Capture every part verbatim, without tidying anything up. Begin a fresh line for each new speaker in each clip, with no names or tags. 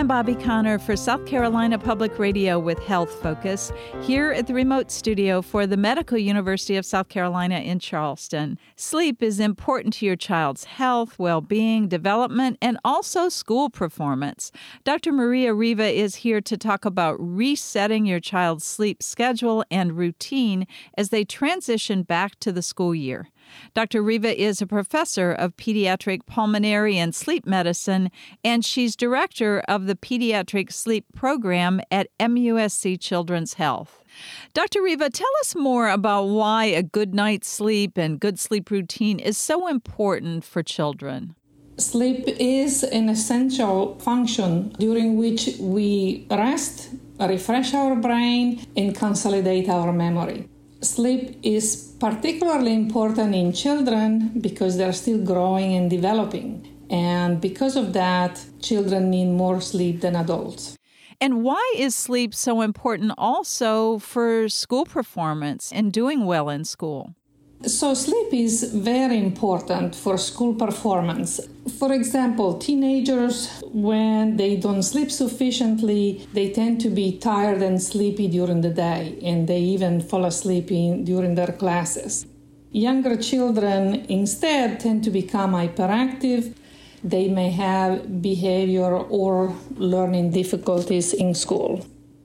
I'm Bobby Connor for South Carolina Public Radio with Health Focus, here at the remote studio for the Medical University of South Carolina in Charleston. Sleep is important to your child's health, well-being, development, and also school performance. Doctor Maria Riva is here to talk about resetting your child's sleep schedule and routine as they transition back to the school year. Doctor Riva is a professor of pediatric pulmonary and sleep medicine, and she's director of the Pediatric Sleep Program at M U S C Children's Health. Doctor Riva, tell us more about why a good night's sleep and good sleep routine is so important for children.
Sleep is an essential function during which we rest, refresh our brain, and consolidate our memory. Sleep is particularly important in children because they're still growing and developing. And because of that, children need more sleep than adults.
And why is sleep so important also for school performance and doing well in school?
So sleep is very important for school performance. For example, teenagers, when they don't sleep sufficiently, they tend to be tired and sleepy during the day, and they even fall asleep in, during their classes. Younger children instead tend to become hyperactive. They may have behavior or learning difficulties in school.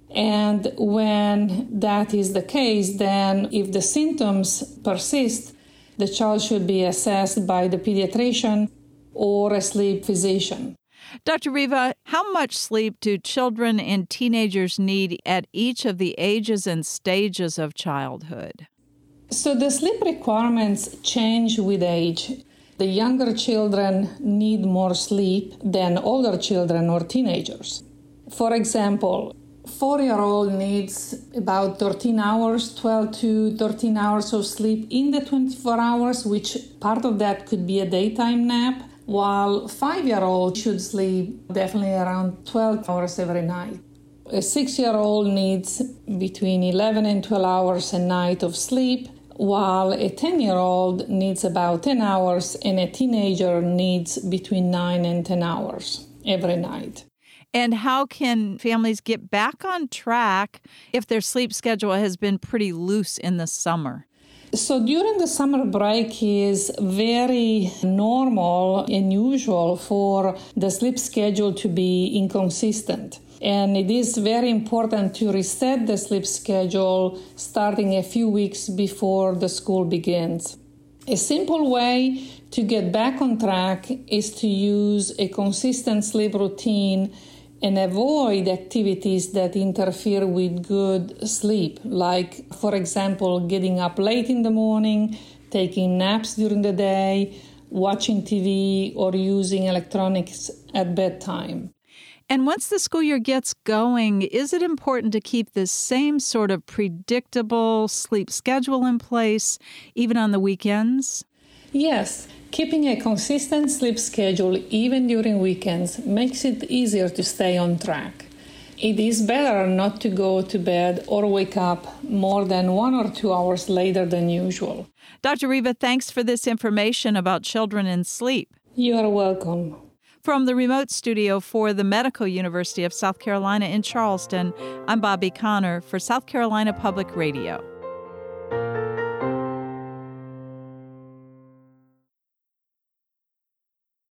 And when that is the case, then if the symptoms persist, the child should be assessed by the pediatrician or a sleep physician.
Doctor Riva, how much sleep do children and teenagers need at each of the ages and stages of childhood?
So the sleep requirements change with age. The younger children need more sleep than older children or teenagers. For example, four-year-old needs about thirteen hours, twelve to thirteen hours of sleep in the twenty-four hours, which part of that could be a daytime nap, while five-year-old should sleep definitely around twelve hours every night. A six-year-old needs between eleven and twelve hours a night of sleep, while a ten-year-old needs about ten hours and a teenager needs between nine and ten hours every night.
And how can families get back on track if their sleep schedule has been pretty loose in the summer?
So during the summer break is very normal and usual for the sleep schedule to be inconsistent. And it is very important to reset the sleep schedule starting a few weeks before the school begins. A simple way to get back on track is to use a consistent sleep routine and avoid activities that interfere with good sleep, like, for example, getting up late in the morning, taking naps during the day, watching T V, or using electronics at bedtime.
And once the school year gets going, is it important to keep this same sort of predictable sleep schedule in place, even on the weekends?
Yes. Keeping a consistent sleep schedule even during weekends makes it easier to stay on track. It is better not to go to bed or wake up more than one or two hours later than usual.
Doctor Riva, thanks for this information about children and sleep.
You are welcome.
From the remote studio for the Medical University of South Carolina in Charleston, I'm Bobby Connor for South Carolina Public Radio.